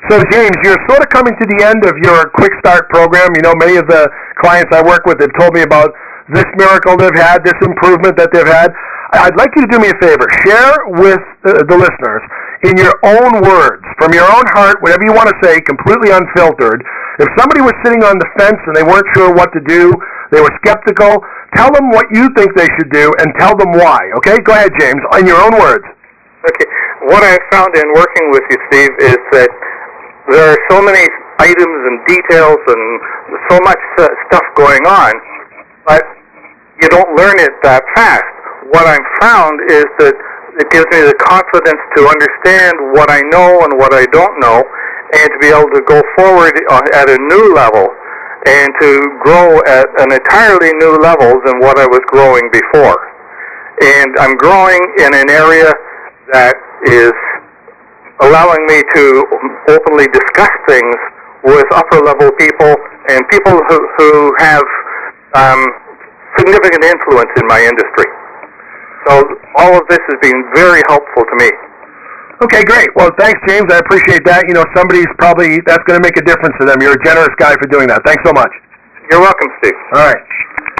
So, James, you're sort of coming to the end of your Quick Start program. You know, many of the clients I work with have told me about this miracle they've had, this improvement that they've had. I'd like you to do me a favor. Share with the listeners, in your own words, from your own heart, whatever you want to say, completely unfiltered. If somebody was sitting on the fence and they weren't sure what to do, they were skeptical, tell them what you think they should do and tell them why. Okay? Go ahead, James, in your own words. Okay. What I've found in working with you, Steve, is that there are so many items and details and so much stuff going on, but you don't learn it that fast. What I've found is that it gives me the confidence to understand what I know and what I don't know, and to be able to go forward at a new level and to grow at an entirely new level than what I was growing before. And I'm growing in an area that is allowing me to openly discuss things with upper-level people and people who have significant influence in my industry. So all of this has been very helpful to me. Okay, great. Well, thanks, James. I appreciate that. You know, that's going to make a difference to them. You're a generous guy for doing that. Thanks so much. You're welcome, Steve. All right.